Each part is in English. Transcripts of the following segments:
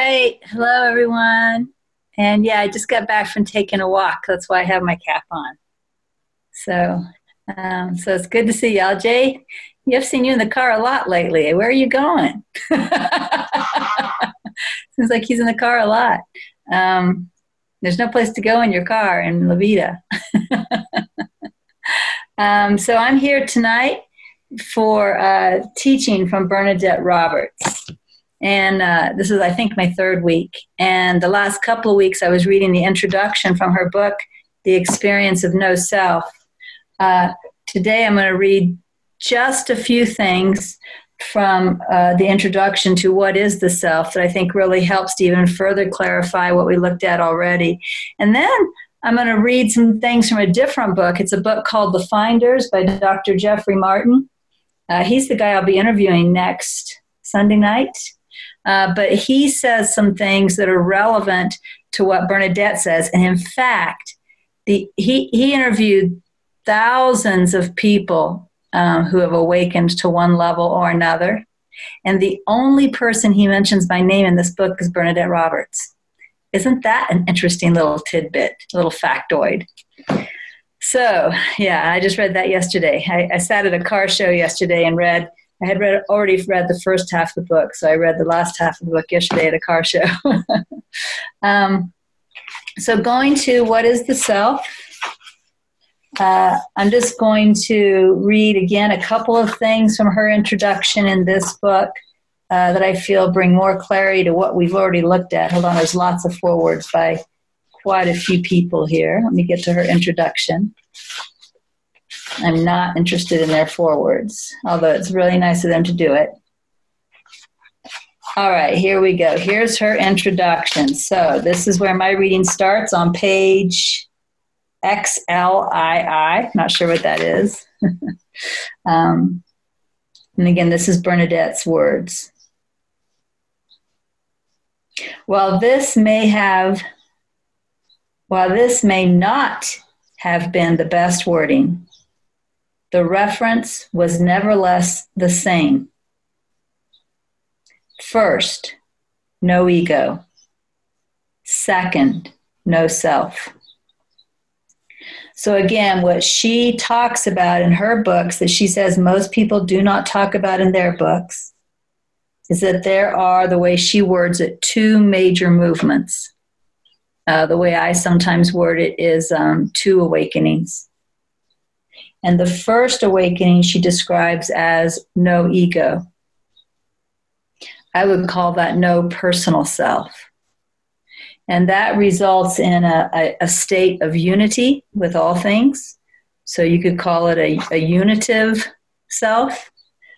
right. Hello, everyone. And yeah, I just got back from taking a walk. That's why I have my cap on. So, so it's good to see y'all. Jay, I've seen you in the car a lot lately. Where are you going? Seems like he's in the car a lot. There's no place to go in your car in La Vida. So I'm here tonight for teaching from Bernadette Roberts. And this is, I think, my third week. And the last couple of weeks, I was reading the introduction from her book, The Experience of No Self. Today, I'm going to read just a few things from the introduction to what is the self that I think really helps to even further clarify what we looked at already. And then I'm going to read some things from a different book. It's a book called The Finders by Dr. Jeffrey Martin. He's the guy I'll be interviewing next Sunday night. But he says some things that are relevant to what Bernadette says. And in fact, he interviewed thousands of people who have awakened to one level or another. And the only person he mentions by name in this book is Bernadette Roberts. Isn't that an interesting little tidbit, a little factoid? So, yeah, I just read that yesterday. I sat at a car show yesterday and already read the first half of the book, so I read the last half of the book yesterday at a car show. So going to what is the self, I'm just going to read again a couple of things from her introduction in this book that I feel bring more clarity to what we've already looked at. Hold on, there's lots of forewords by quite a few people here. Let me get to her introduction. I'm not interested in their forewords, although it's really nice of them to do it. All right, here we go. Here's her introduction. So this is where my reading starts on page XLII. Not sure what that is. And again, this is Bernadette's words. While this may not have been the best wording, the reference was nevertheless the same. First, no ego. Second, no self. So again, what she talks about in her books that she says most people do not talk about in their books is that there are, the way she words it, two major movements. The way I sometimes word it is two awakenings. And the first awakening she describes as no ego. I would call that no personal self. And that results in a state of unity with all things. So you could call it a unitive self.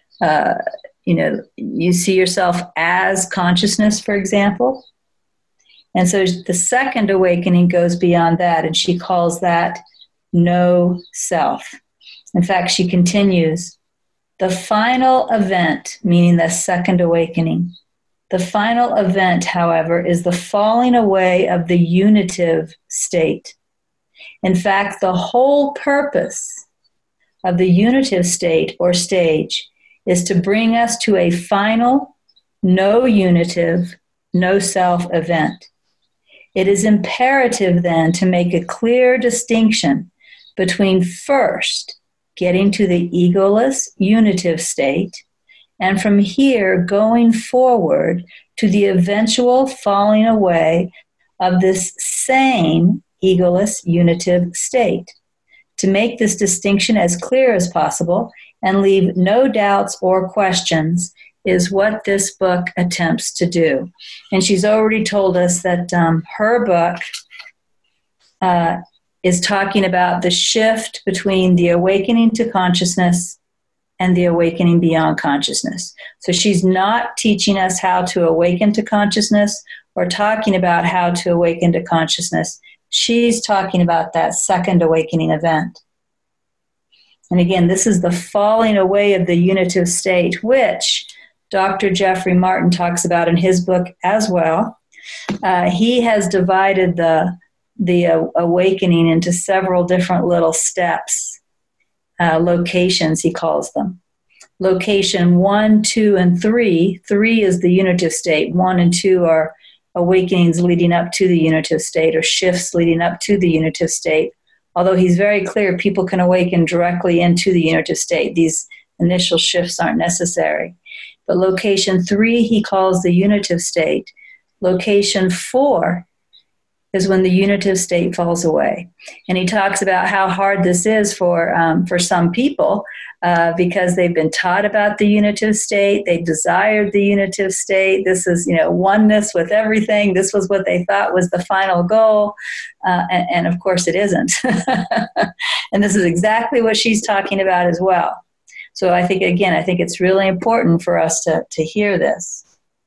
You see yourself as consciousness, for example. And so the second awakening goes beyond that, and she calls that no self. In fact, she continues, the final event, meaning the second awakening, the final event, however, is the falling away of the unitive state. In fact, the whole purpose of the unitive state or stage is to bring us to a final, no unitive, no self event. It is imperative then to make a clear distinction between first getting to the egoless, unitive state, and from here going forward to the eventual falling away of this same egoless, unitive state. To make this distinction as clear as possible and leave no doubts or questions is what this book attempts to do. And she's already told us that her book is talking about the shift between the awakening to consciousness and the awakening beyond consciousness. So she's not teaching us how to awaken to consciousness or talking about how to awaken to consciousness. She's talking about that second awakening event. And again, this is the falling away of the unitive state, which Dr. Jeffrey Martin talks about in his book as well. He has divided the awakening into several different little steps, locations, he calls them. Location 1, 2, and 3. 3 is the unitive state. 1 and 2 are awakenings leading up to the unitive state or shifts leading up to the unitive state. Although he's very clear, people can awaken directly into the unitive state. These initial shifts aren't necessary. But location 3, he calls the unitive state. Location 4 is when the unitive state falls away. And he talks about how hard this is for some people because they've been taught about the unitive state. They desired the unitive state. This is, oneness with everything. This was what they thought was the final goal. And of course it isn't. And this is exactly what she's talking about as well. So I think it's really important for us to hear this.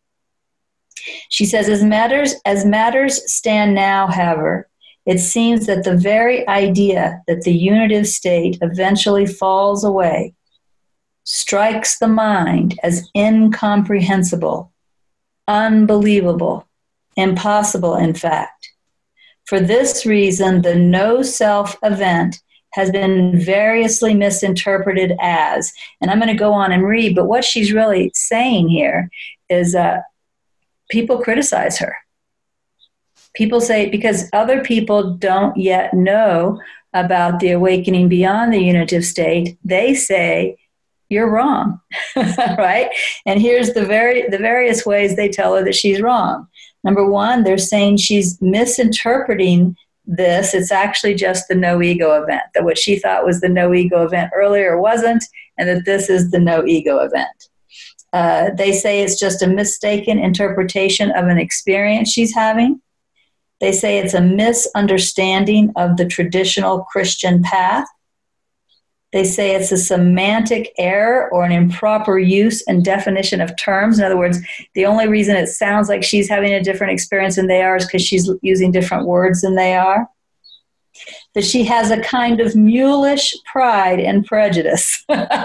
She says, as matters stand now, however, it seems that the very idea that the unitive state eventually falls away strikes the mind as incomprehensible, unbelievable, impossible, in fact. For this reason, the no-self event has been variously misinterpreted as, and I'm going to go on and read, but what she's really saying here is people criticize her. People say, because other people don't yet know about the awakening beyond the unitive state, they say, you're wrong, right? And here's the various ways they tell her that she's wrong. Number one, they're saying she's misinterpreting this. It's actually just the no ego event, that what she thought was the no ego event earlier wasn't, and that this is the no ego event. They say it's just a mistaken interpretation of an experience she's having. They say it's a misunderstanding of the traditional Christian path. They say it's a semantic error or an improper use and definition of terms. In other words, the only reason it sounds like she's having a different experience than they are is because she's using different words than they are. That she has a kind of mulish pride and prejudice.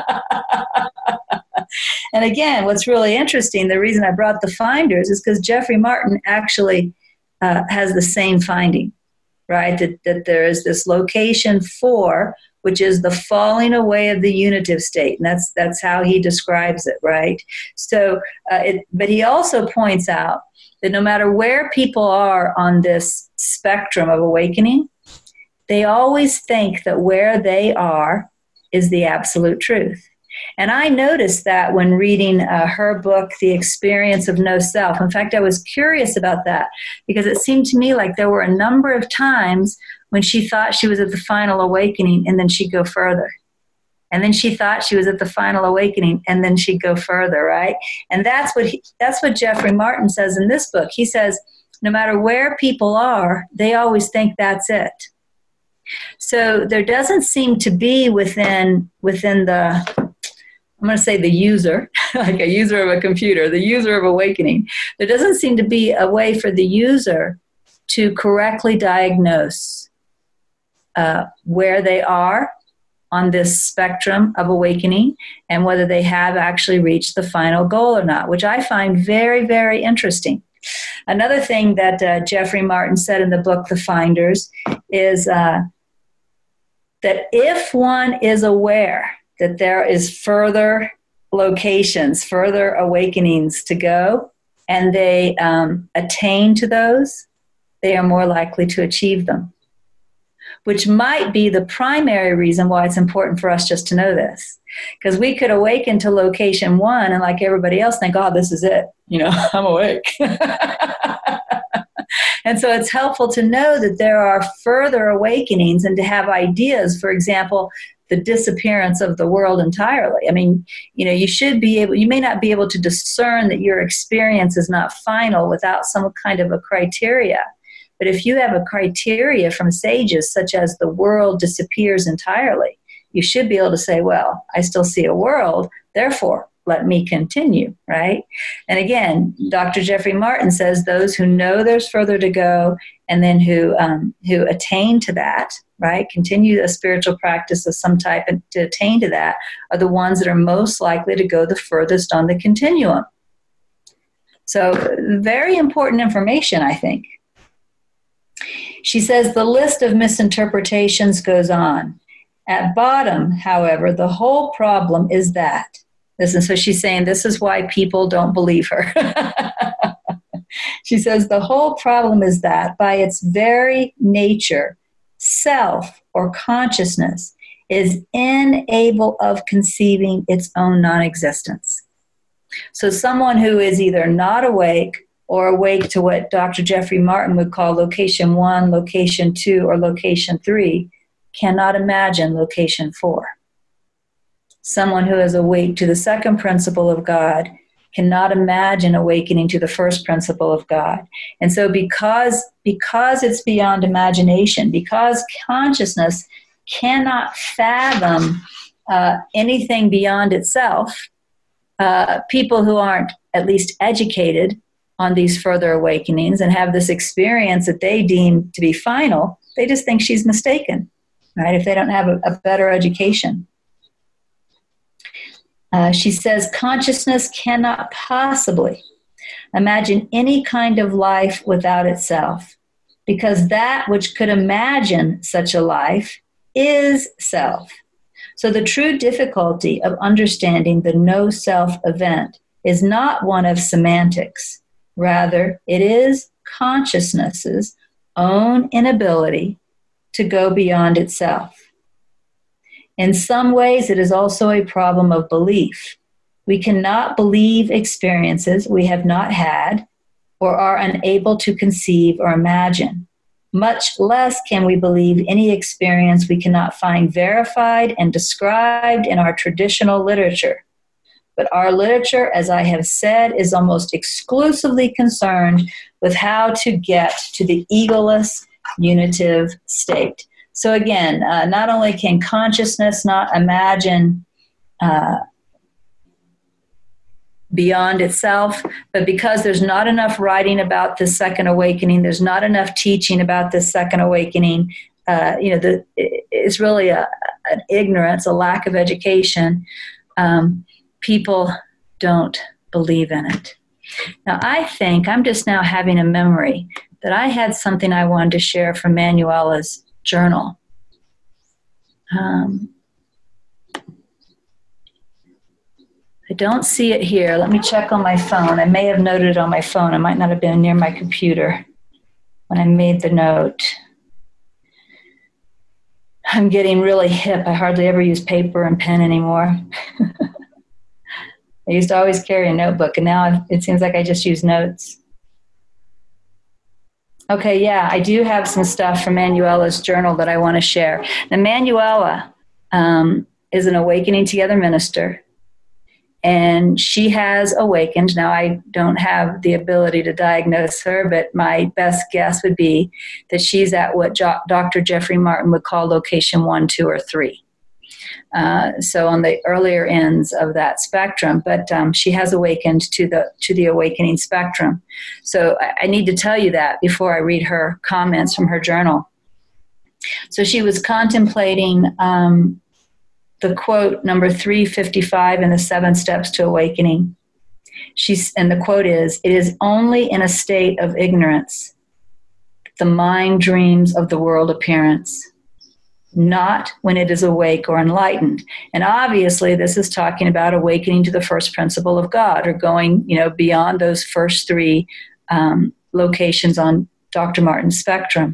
And again, what's really interesting, the reason I brought the finders is because Jeffrey Martin actually has the same finding, right? That there is this location 4, which is the falling away of the unitive state. And that's how he describes it, right? So, but he also points out that no matter where people are on this spectrum of awakening, they always think that where they are is the absolute truth. And I noticed that when reading her book, The Experience of No Self. In fact, I was curious about that because it seemed to me like there were a number of times when she thought she was at the final awakening and then she'd go further. And then she thought she was at the final awakening and then she'd go further, right? And that's what Jeffrey Martin says in this book. He says, no matter where people are, they always think that's it. So there doesn't seem to be within the, I'm going to say the user, like a user of a computer, the user of awakening, there doesn't seem to be a way for the user to correctly diagnose where they are on this spectrum of awakening and whether they have actually reached the final goal or not, which I find very, very interesting. Another thing that Jeffrey Martin said in the book, The Finders, is that if one is aware that there is further locations, further awakenings to go, and they attain to those, they are more likely to achieve them, which might be the primary reason why it's important for us just to know this. Because we could awaken to location 1 and like everybody else think, oh, this is it. I'm awake. And so it's helpful to know that there are further awakenings and to have ideas, for example, the disappearance of the world entirely. I mean, you may not be able to discern that your experience is not final without some kind of a criteria. But if you have a criteria from sages, such as the world disappears entirely, you should be able to say, well, I still see a world, therefore, let me continue, right? And again, Dr. Jeffrey Martin says those who know there's further to go and then who attain to that, right, continue a spiritual practice of some type and to attain to that are the ones that are most likely to go the furthest on the continuum. So very important information, I think. She says the list of misinterpretations goes on. At bottom, however, the whole problem is that. And so she's saying this is why people don't believe her. She says the whole problem is that by its very nature, self or consciousness is incapable of conceiving its own non-existence. So someone who is either not awake or awake to what Dr. Jeffrey Martin would call location 1, location 2, or location 3 cannot imagine location 4. Someone who is awake to the second principle of God cannot imagine awakening to the first principle of God. And so because it's beyond imagination, because consciousness cannot fathom anything beyond itself, people who aren't at least educated on these further awakenings and have this experience that they deem to be final, they just think she's mistaken, right? If they don't have a better education. She says, consciousness cannot possibly imagine any kind of life without itself, because that which could imagine such a life is self. So the true difficulty of understanding the no-self event is not one of semantics. Rather, it is consciousness's own inability to go beyond itself. In some ways, it is also a problem of belief. We cannot believe experiences we have not had or are unable to conceive or imagine. Much less can we believe any experience we cannot find verified and described in our traditional literature. But our literature, as I have said, is almost exclusively concerned with how to get to the egoless, unitive state. So again, not only can consciousness not imagine beyond itself, but because there's not enough writing about this second awakening, there's not enough teaching about this second awakening, it's really an ignorance, a lack of education. People don't believe in it. Now, I think I'm just now having a memory that I had something I wanted to share from Manuela's journal. I don't see it here. Let me check on my phone. I may have noted it on my phone. I might not have been near my computer when I made the note. I'm getting really hip. I hardly ever use paper and pen anymore. I used to always carry a notebook, and now it seems like I just use notes. Okay, yeah, I do have some stuff from Manuela's journal that I want to share. Now, Manuela is an Awakening Together minister, and she has awakened. Now, I don't have the ability to diagnose her, but my best guess would be that she's at what Dr. Jeffrey Martin would call location 1, 2, or 3. So on the earlier ends of that spectrum, but she has awakened to the awakening spectrum. So I need to tell you that before I read her comments from her journal. So she was contemplating the quote number 355 in the 7 Steps to Awakening. And the quote is, "It is only in a state of ignorance the mind dreams of the world appearance, not when it is awake or enlightened." And obviously this is talking about awakening to the first principle of God, or going, beyond those first 3 locations on Dr. Martin's spectrum.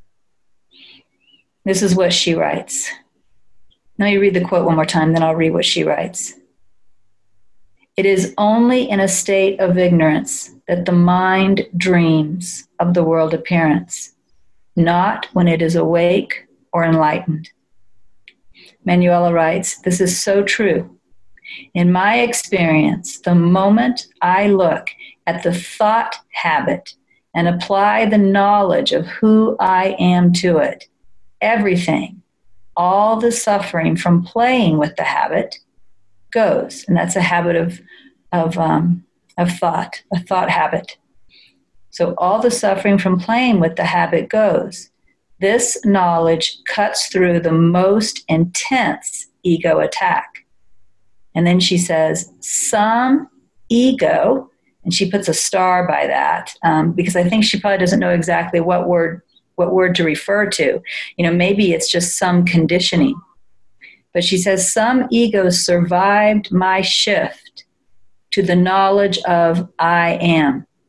This is what she writes. Let me read the quote one more time, then I'll read what she writes. "It is only in a state of ignorance that the mind dreams of the world appearance, not when it is awake or enlightened." Manuela writes, "This is so true. In my experience, the moment I look at the thought habit and apply the knowledge of who I am to it, everything, all the suffering from playing with the habit goes." And that's a habit of thought, a thought habit. So all the suffering from playing with the habit goes. This knowledge cuts through the most intense ego attack. And then she says, some ego, and she puts a star by that, because I think she probably doesn't know exactly what word to refer to. Maybe it's just some conditioning. But she says, some ego survived my shift to the knowledge of I am.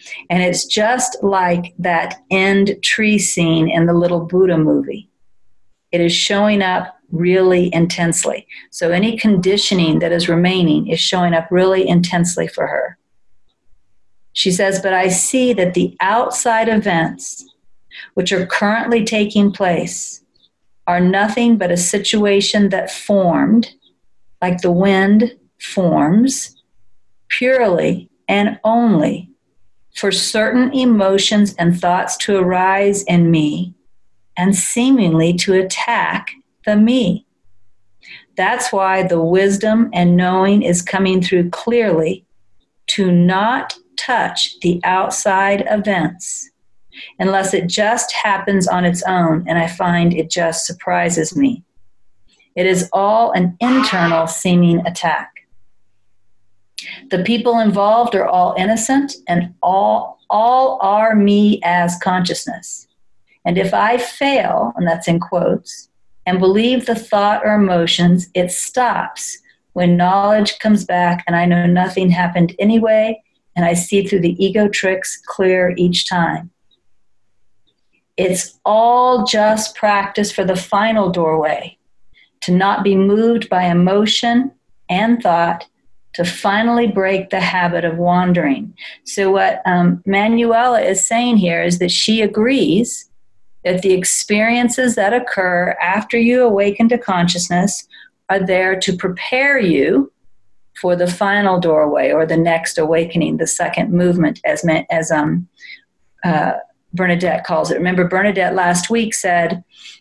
And it's just like that end tree scene in the little Buddha movie. It is showing up really intensely. So any conditioning that is remaining is showing up really intensely for her. She says, but I see that the outside events which are currently taking place are nothing but a situation that formed, like the wind forms, purely and only for certain emotions and thoughts to arise in me and seemingly to attack the me. That's why the wisdom and knowing is coming through clearly to not touch the outside events unless it just happens on its own, and I find it just surprises me. It is all an internal seeming attack. The people involved are all innocent, and all are me as consciousness. And if I fail, and that's in quotes, and believe the thought or emotions, it stops when knowledge comes back and I know nothing happened anyway, and I see through the ego tricks clear each time. It's all just practice for the final doorway, to not be moved by emotion and thought, to finally break the habit of wandering. So what Manuela is saying here is that she agrees that the experiences that occur after you awaken to consciousness are there to prepare you for the final doorway or the next awakening, the second movement, as Bernadette calls it. Remember, Bernadette last week said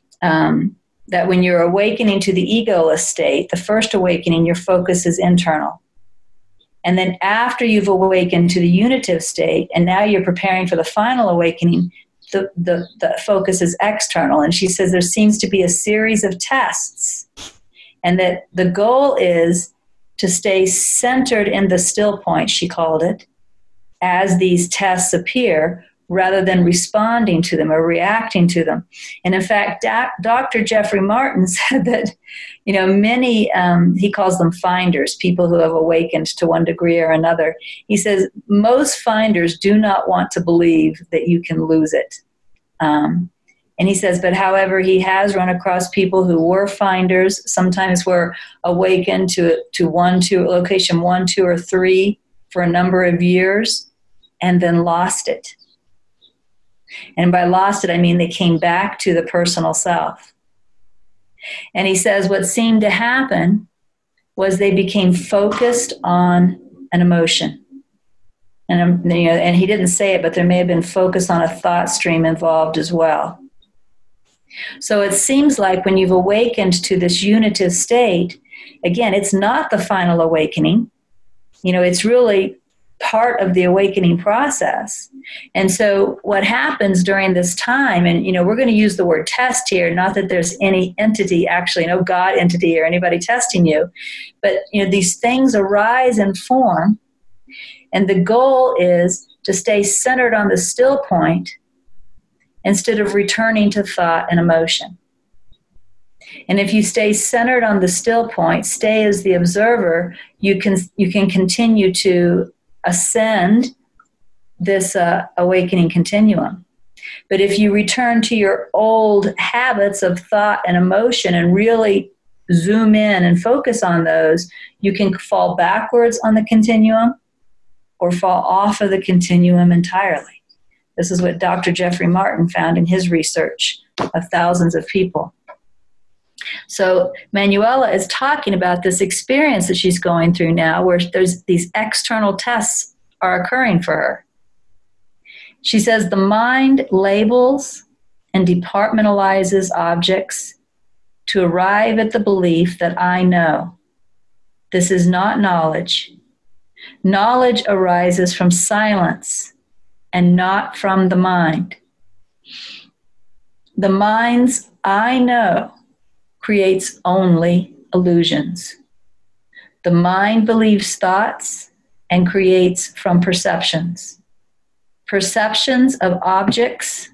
that when you're awakening to the egoless state, the first awakening, your focus is internal. And then after you've awakened to the unitive state, and now you're preparing for the final awakening, the focus is external. And she says there seems to be a series of tests, and that the goal is to stay centered in the still point, she called it, as these tests appear, rather than responding to them or reacting to them. And in fact, Dr. Jeffrey Martin said that, many, he calls them finders, people who have awakened to one degree or another. He says most finders do not want to believe that you can lose it. And he says, but however, he has run across people who were finders, sometimes were awakened to location 1, 2, or 3 for a number of years, and then lost it. And by lost it, I mean they came back to the personal self. And he says what seemed to happen was they became focused on an emotion. And he didn't say it, but there may have been focus on a thought stream involved as well. So it seems like when you've awakened to this unitive state, again, it's not the final awakening. It's really part of the awakening process. And so what happens during this time, and we're going to use the word test here, not that there's any entity, actually, no God entity or anybody testing you, but these things arise and form, and the goal is to stay centered on the still point instead of returning to thought and emotion. And if you stay centered on the still point, stay as the observer, you can continue to ascend this awakening continuum. But if you return to your old habits of thought and emotion and really zoom in and focus on those, you can fall backwards on the continuum or fall off of the continuum entirely. This is what Dr. Jeffrey Martin found in his research of thousands of people. So Manuela is talking about this experience that she's going through now, where there's these external tests are occurring for her. She says the mind labels and departmentalizes objects to arrive at the belief that I know. This is not knowledge. Knowledge arises from silence and not from the mind. The mind's I know creates only illusions. The mind believes thoughts and creates from perceptions. Perceptions of objects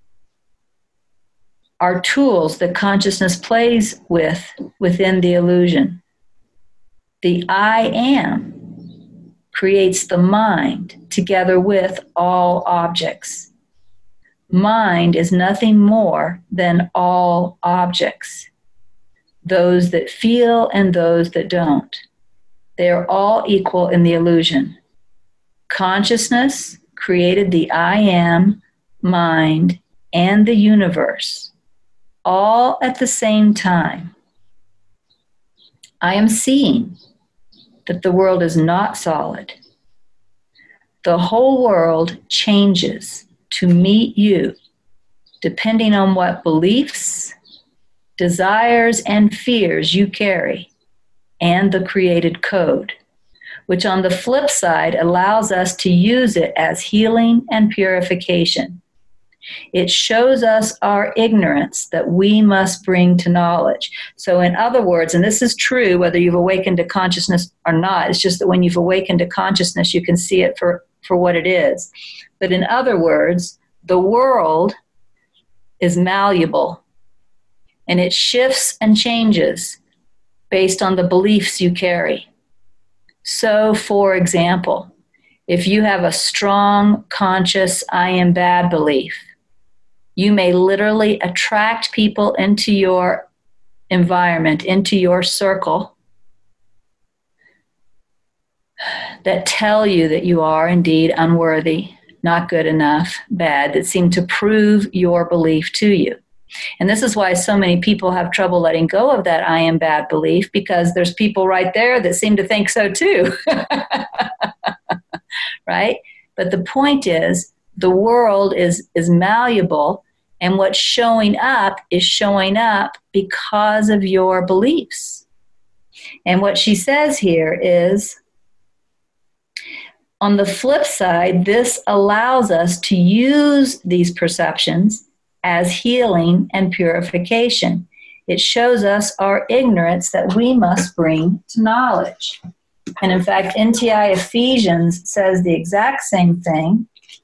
are tools that consciousness plays with within the illusion. The I am creates the mind together with all objects. Mind is nothing more than all objects, those that feel and those that don't. They are all equal in the illusion. Consciousness created the I am, mind, and the universe, all at the same time. I am seeing that the world is not solid. The whole world changes to meet you, depending on what beliefs, desires, and fears you carry, and the created code, which on the flip side allows us to use it as healing and purification. It shows us our ignorance that we must bring to knowledge. So in other words, and this is true whether you've awakened to consciousness or not, it's just that when you've awakened to consciousness, you can see it for what it is. But in other words, the world is malleable, and it shifts and changes based on the beliefs you carry. So, for example, if you have a strong, conscious, I am bad belief, you may literally attract people into your environment, into your circle, that tell you that you are indeed unworthy, not good enough, bad, that seem to prove your belief to you. And this is why so many people have trouble letting go of that I am bad belief, because there's people right there that seem to think so too. Right? But the point is, the world is malleable, and what's showing up is showing up because of your beliefs. And what she says here is, on the flip side, this allows us to use these perceptions as healing and purification. It shows us our ignorance that we must bring to knowledge. And in fact, NTI Ephesians says the exact same thing.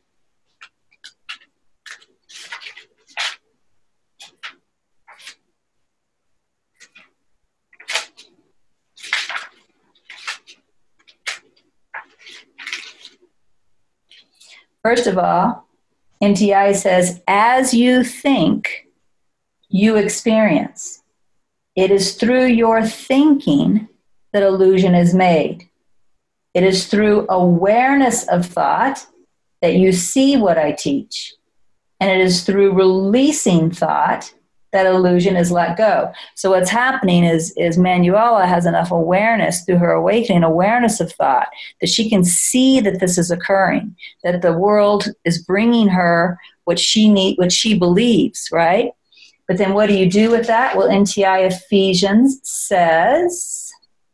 First of all, NTI says, as you think, you experience. It is through your thinking that illusion is made. It is through awareness of thought that you see what I teach. And it is through releasing thought that illusion is let go. So what's happening is Manuela has enough awareness through her awakening, awareness of thought, that she can see that this is occurring, that the world is bringing her what she believes, right? But then what do you do with that? Well, NTI Ephesians says,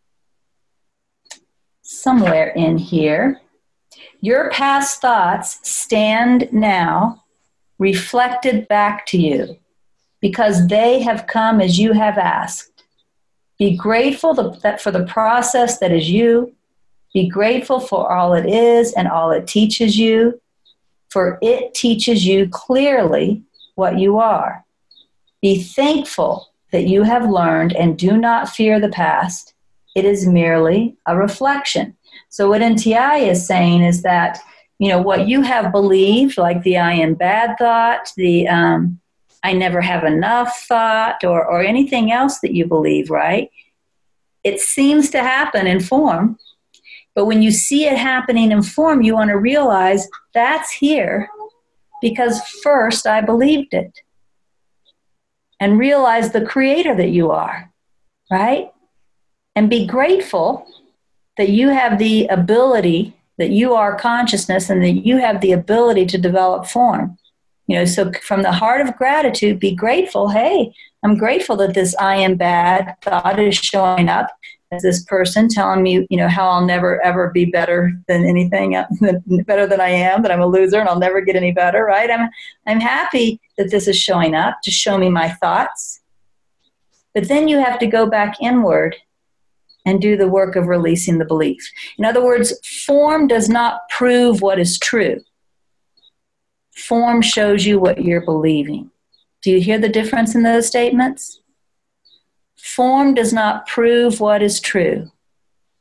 somewhere in here, your past thoughts stand now reflected back to you, because they have come as you have asked. Be grateful for the process that is you. Be grateful for all it is and all it teaches you, for it teaches you clearly what you are. Be thankful that you have learned and do not fear the past. It is merely a reflection. So what NTI is saying is that, what you have believed, like the I am bad thought, the I never have enough thought, or anything else that you believe, right? It seems to happen in form, but when you see it happening in form, you want to realize that's here because first I believed it. And realize the creator that you are, right? And be grateful that you have the ability, that you are consciousness, and that you have the ability to develop form. So from the heart of gratitude, be grateful. Hey, I'm grateful that this I am bad thought is showing up as this person telling me, how I'll never, ever be better than anything, better than I am, that I'm a loser and I'll never get any better, right? I'm happy that this is showing up to show me my thoughts. But then you have to go back inward and do the work of releasing the belief. In other words, form does not prove what is true. Form shows you what you're believing. Do you hear the difference in those statements? Form does not prove what is true.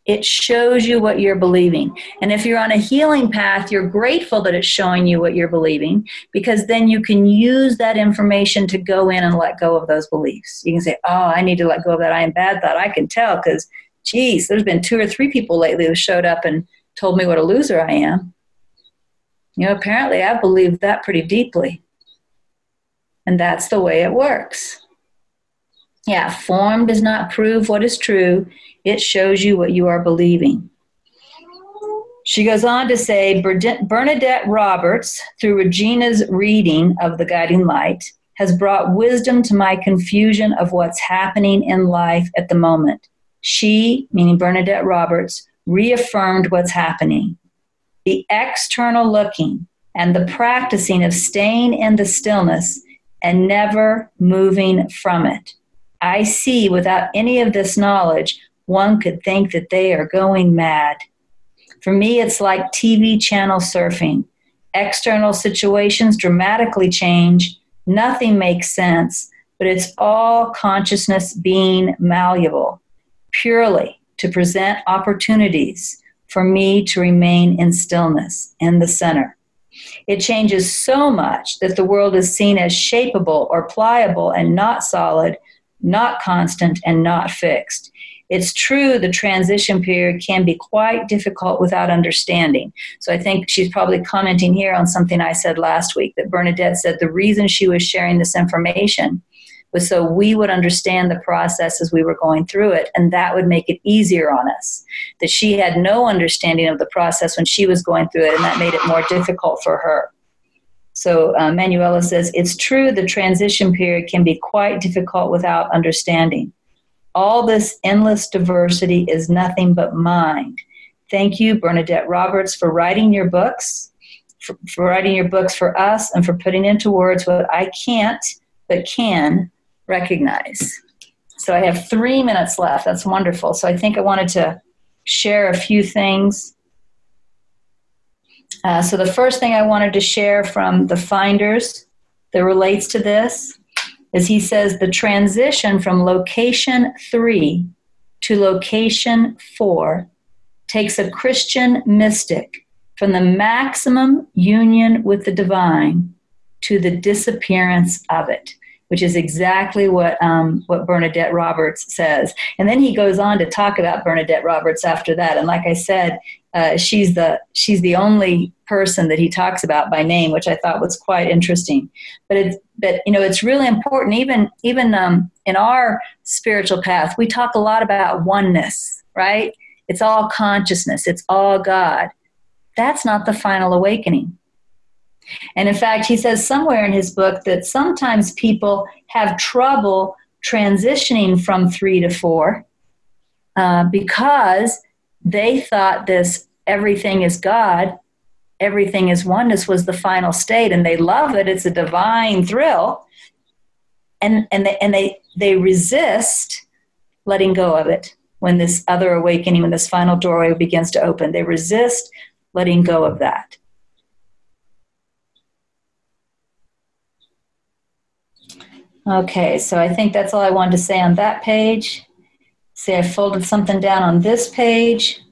It shows you what you're believing. And if you're on a healing path, you're grateful that it's showing you what you're believing, because then you can use that information to go in and let go of those beliefs. You can say, oh, I need to let go of that I am bad thought. I can tell because, geez, there's been 2 or 3 people lately who showed up and told me what a loser I am. Apparently I believed that pretty deeply. And that's the way it works. Yeah, form does not prove what is true. It shows you what you are believing. She goes on to say, Bernadette Roberts, through Regina's reading of The Guiding Light, has brought wisdom to my confusion of what's happening in life at the moment. She, meaning Bernadette Roberts, reaffirmed what's happening. The external looking and the practicing of staying in the stillness and never moving from it. I see without any of this knowledge, one could think that they are going mad. For me, it's like TV channel surfing. External situations dramatically change. Nothing makes sense, but it's all consciousness being malleable, purely to present opportunities for me to remain in stillness, in the center. It changes so much that the world is seen as shapeable or pliable and not solid, not constant, and not fixed. It's true the transition period can be quite difficult without understanding. So I think she's probably commenting here on something I said last week, that Bernadette said the reason she was sharing this information was so we would understand the process as we were going through it, and that would make it easier on us. That she had no understanding of the process when she was going through it, and that made it more difficult for her. So Manuela says, it's true the transition period can be quite difficult without understanding. All this endless diversity is nothing but mind. Thank you, Bernadette Roberts, for writing your books, for writing your books for us, and for putting into words what I can't but can recognize. So I have 3 minutes left. That's wonderful. So I think I wanted to share a few things. So the first thing I wanted to share from the Finders that relates to this is he says the transition from location 3 to location 4 takes a Christian mystic from the maximum union with the divine to the disappearance of it, which is exactly what Bernadette Roberts says. And then he goes on to talk about Bernadette Roberts after that. And like I said, she's the only person that he talks about by name, which I thought was quite interesting. But it's really important. Even in our spiritual path, we talk a lot about oneness, right? It's all consciousness. It's all God. That's not the final awakening. And in fact, he says somewhere in his book that sometimes people have trouble transitioning from 3 to 4 because they thought this everything is God, everything is oneness was the final state, and they love it. It's a divine thrill. And they resist letting go of it when this other awakening, when this final doorway begins to open. They resist letting go of that. Okay, so I think that's all I wanted to say on that page. See, I folded something down on this page.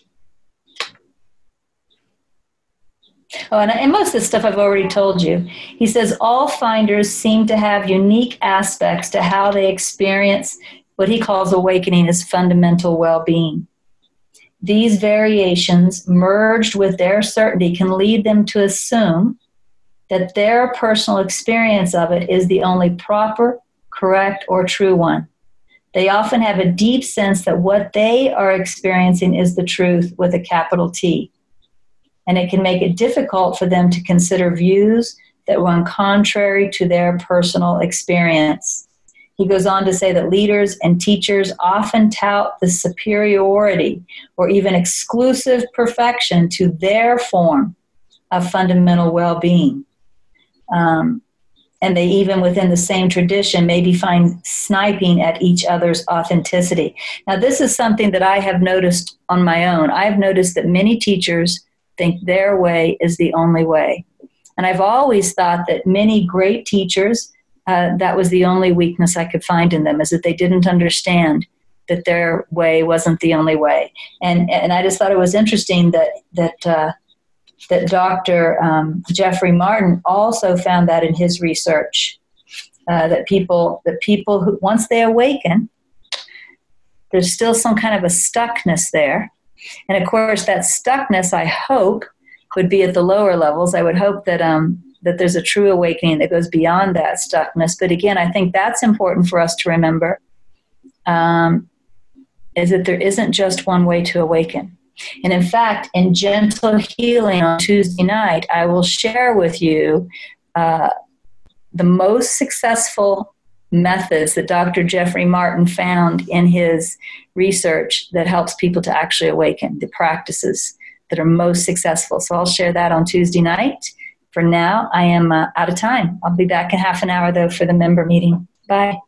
Oh, and most of the stuff I've already told you. He says all finders seem to have unique aspects to how they experience what he calls awakening as fundamental well-being. These variations, merged with their certainty, can lead them to assume that their personal experience of it is the only proper, correct, or true one. They often have a deep sense that what they are experiencing is the truth with a capital T. And it can make it difficult for them to consider views that run contrary to their personal experience. He goes on to say that leaders and teachers often tout the superiority or even exclusive perfection to their form of fundamental well-being. And they even within the same tradition maybe find sniping at each other's authenticity. Now, this is something that I have noticed on my own. I've noticed that many teachers think their way is the only way. And I've always thought that many great teachers, that was the only weakness I could find in them, is that they didn't understand that their way wasn't the only way. And I just thought it was interesting that Dr. Jeffrey Martin also found that in his research, that people who, once they awaken, there's still some kind of a stuckness there. And of course, that stuckness, I hope, would be at the lower levels. I would hope that that there's a true awakening that goes beyond that stuckness. But again, I think that's important for us to remember, is that there isn't just one way to awaken. And in fact, in Gentle Healing on Tuesday night, I will share with you the most successful methods that Dr. Jeffrey Martin found in his research that helps people to actually awaken, the practices that are most successful. So I'll share that on Tuesday night. For now, I am out of time. I'll be back in half an hour, though, for the member meeting. Bye.